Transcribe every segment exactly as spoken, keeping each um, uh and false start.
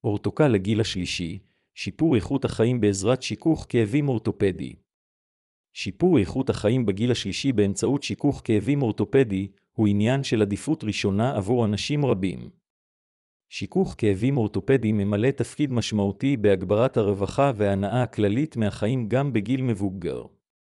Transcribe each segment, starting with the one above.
אורתוקה לגיל השלישי, שיפור איכות החיים בעזרת שיכוך כאבים אורתופדי. שיפור איכות החיים בגיל השלישי באמצעות שיכוך כאבים אורתופדי הוא עניין של עדיפות ראשונה עבור אנשים רבים. שיכוך כאבים אורתופדי ממלא תפקיד משמעותי בהגברת הרווחה וההנאה הכללית מהחיים גם בגיל מבוגר.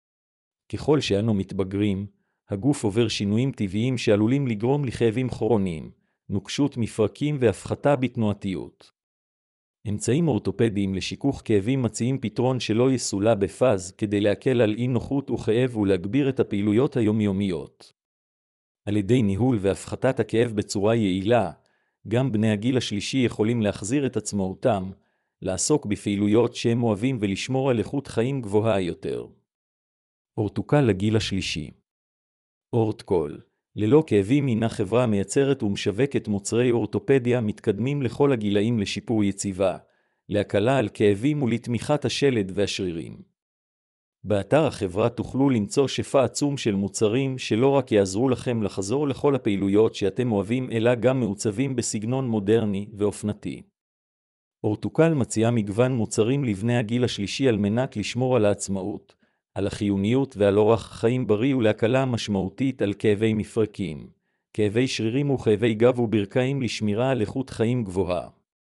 ככל שאנו מתבגרים, הגוף עובר שינויים טבעיים שעלולים לגרום לכאבים כרוניים, נוקשות מפרקים והפחתה בתנועתיות. אמצעים אורתופדיים לשיכוך כאבים מציעים פתרון שלא יסולא בפז כדי להקל על אי נוחות וכאב ולהגביר את הפעילויות היומיומיות. על ידי ניהול והפחתת הכאב בצורה יעילה, גם בני הגיל השלישי יכולים להחזיר את עצמאותם, לעסוק בפעילויות שהם אוהבים ולשמור על איכות חיים גבוהה יותר. אורתוקה לגיל השלישי. אורטקול, ללא כאבים הינה חברה מייצרת ומשווקת מוצרי אורתופדיה מתקדמים לכל הגילאים לשיפור יציבה, להקלה על כאבים ולתמיכת השלד והשרירים. באתר החברה תוכלו למצוא שפע עצום של מוצרים שלא רק יעזרו לכם לחזור לכל הפעילויות שאתם אוהבים, אלא גם מעוצבים בסגנון מודרני ואופנתי. אורתוקל מציעה מגוון מוצרים לבני הגיל השלישי על מנת לשמור על העצמאות, על החיוניות ועל אורח חיים בריא ולהקלה משמעותית על כאבי מפרקים, כאבי שרירים וכאבי גב וברכיים לשמירה על איכות חיים גבוהה.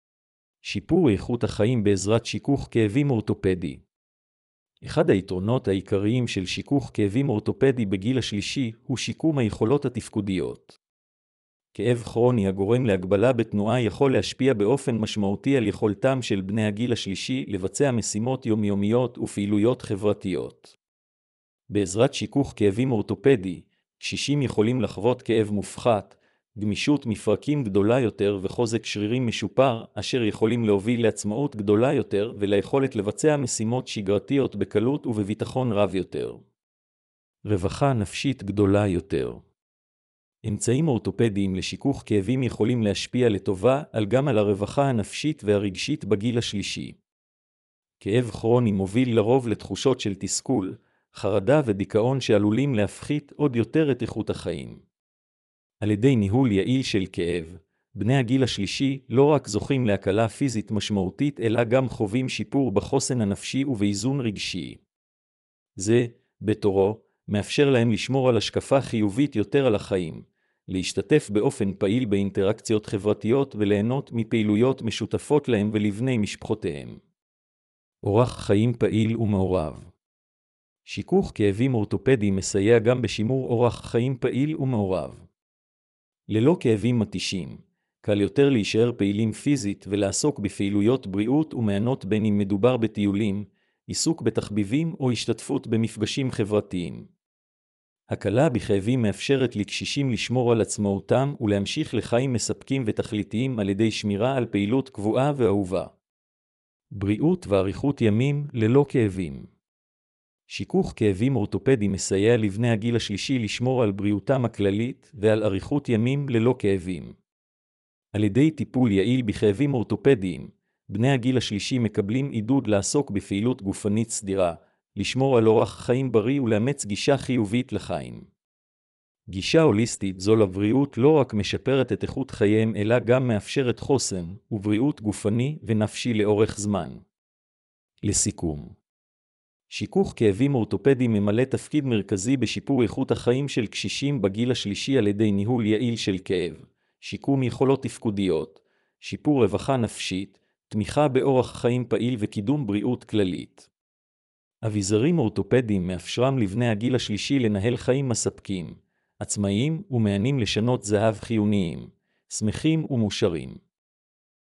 שיפור איכות החיים בעזרת שיכוך כאבים אורתופדי. אחד היתרונות העיקריים של שיכוך כאבים אורתופדי בגיל השלישי הוא שיקום היכולות התפקודיות. כאב כרוני הגורם להגבלה בתנועה יכול להשפיע באופן משמעותי על יכולתם של בני הגיל השלישי לבצע משימות יומיומיות ופעילויות חברתיות. בעזרת שיכוך כאבים אורתופדי, קשישים יכולים לחוות כאב מופחת, גמישות מפרקים גדולה יותר וחוזק שרירים משופר, אשר יכולים להוביל לעצמאות גדולה יותר וליכולת לבצע משימות שגרתיות בקלות ובביטחון רב יותר. רווחה נפשית גדולה יותר. אמצעים אורתופדיים לשיכוך כאבים יכולים להשפיע לטובה על גם על הרווחה הנפשית והרגשית בגיל השלישי. כאב כרוני מוביל לרוב לתחושות של תסכול, חרדה ודיכאון שעלולים להפחית עוד יותר את איכות החיים. על ידי ניהול יעיל של כאב, בני הגיל השלישי לא רק זוכים להקלה פיזית משמעותית אלא גם חווים שיפור בחוסן הנפשי ובאיזון רגשי. זה, בתורו, מאפשר להם לשמור על השקפה חיובית יותר על החיים, להשתתף באופן פעיל באינטראקציות חברתיות וליהנות מפעילויות משותפות להם ולבני משפחותיהם. אורח חיים פעיל ומעורב. שיכוך כאבים אורתופדי מסייע גם בשימור אורח חיים פעיל ומעורב. ללא כאבים מתישים, קל יותר להישאר פעילים פיזית ולעסוק בפעילויות בריאות ומענות בין אם מדובר בטיולים, עיסוק בתחביבים או השתתפות במפגשים חברתיים. הקלה בכאבים מאפשרת לקשישים לשמור על עצמאותם ולהמשיך לחיים מספקים ותכליתיים על ידי שמירה על פעילות קבועה ואהובה. בריאות ואריכות ימים ללא כאבים. שיכוך כאבים אורתופדי מסייע לבני הגיל השלישי לשמור על בריאותם הכללית ועל אריכות ימים ללא כאבים. על ידי טיפול יעיל בכאבים אורתופדיים, בני הגיל השלישי מקבלים עידוד לעסוק בפעילות גופנית סדירה, לשמור על אורח חיים בריא ולאמץ גישה חיובית לחיים. גישה הוליסטית זו לבריאות לא רק משפרת את איכות חייהם אלא גם מאפשרת חוסן ובריאות גופני ונפשי לאורך זמן. לסיכום, שיכוך כאבים אורתופדי ממלא תפקיד מרכזי בשיפור איכות החיים של קשישים בגיל השלישי על ידי ניהול יעיל של כאב, שיקום יכולות תפקודיות, שיפור רווחה נפשית, תמיכה באורח חיים פעיל וקידום בריאות כללית. אביזרים אורתופדיים מאפשרם לבני הגיל השלישי לנהל חיים מספקים, עצמאיים ומענים לשנות זהב חיוניים, שמחים ומאושרים.